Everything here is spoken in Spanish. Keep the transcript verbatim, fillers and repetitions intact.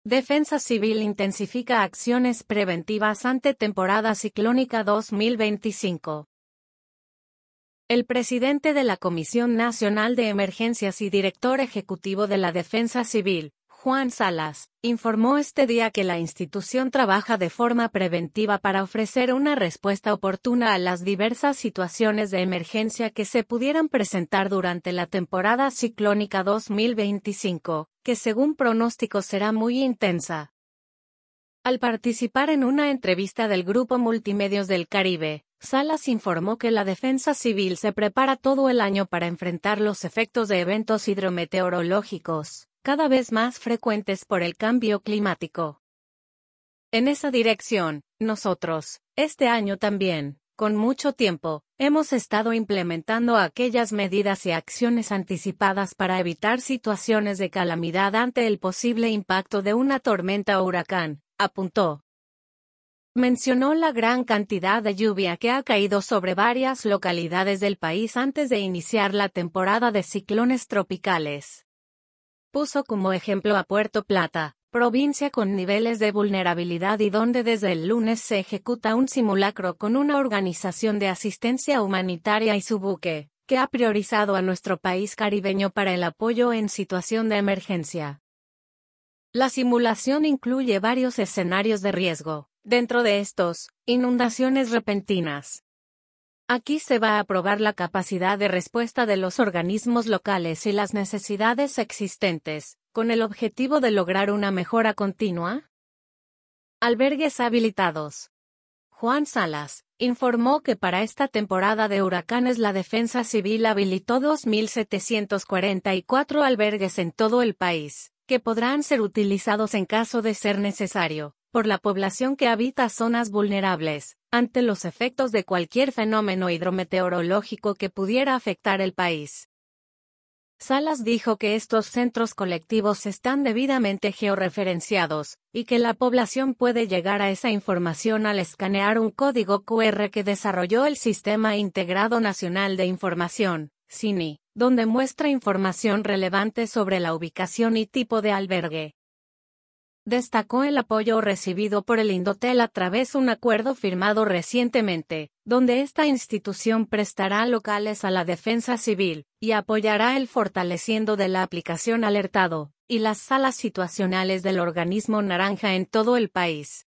Defensa Civil intensifica acciones preventivas ante temporada ciclónica dos mil veinticinco. El presidente de la Comisión Nacional de Emergencias y director ejecutivo de la Defensa Civil, Juan Salas, informó este día que la institución trabaja de forma preventiva para ofrecer una respuesta oportuna a las diversas situaciones de emergencia que se pudieran presentar durante la temporada ciclónica dos mil veinticinco, que según pronósticos será muy intensa. Al participar en una entrevista del Grupo Multimedios del Caribe, Salas informó que la Defensa Civil se prepara todo el año para enfrentar los efectos de eventos hidrometeorológicos, cada vez más frecuentes por el cambio climático. En esa dirección, nosotros, este año también, con mucho tiempo, hemos estado implementando aquellas medidas y acciones anticipadas para evitar situaciones de calamidad ante el posible impacto de una tormenta o huracán, apuntó. Mencionó la gran cantidad de lluvia que ha caído sobre varias localidades del país antes de iniciar la temporada de ciclones tropicales. Puso como ejemplo a Puerto Plata, provincia con niveles de vulnerabilidad y donde desde el lunes se ejecuta un simulacro con una organización de asistencia humanitaria y su buque, que ha priorizado a nuestro país caribeño para el apoyo en situación de emergencia. La simulación incluye varios escenarios de riesgo. Dentro de estos, inundaciones repentinas. Aquí se va a probar la capacidad de respuesta de los organismos locales y las necesidades existentes, con el objetivo de lograr una mejora continua. Albergues habilitados. Juan Salas informó que para esta temporada de huracanes la Defensa Civil habilitó dos mil setecientos cuarenta y cuatro albergues en todo el país, que podrán ser utilizados en caso de ser necesario por la población que habita zonas vulnerables, ante los efectos de cualquier fenómeno hidrometeorológico que pudiera afectar el país. Salas dijo que estos centros colectivos están debidamente georreferenciados, y que la población puede llegar a esa información al escanear un código cu erre que desarrolló el Sistema Integrado Nacional de Información, S I N I, donde muestra información relevante sobre la ubicación y tipo de albergue. Destacó el apoyo recibido por el Indotel a través de un acuerdo firmado recientemente, donde esta institución prestará locales a la Defensa Civil, y apoyará el fortaleciendo de la aplicación Alertado, y las salas situacionales del organismo Naranja en todo el país.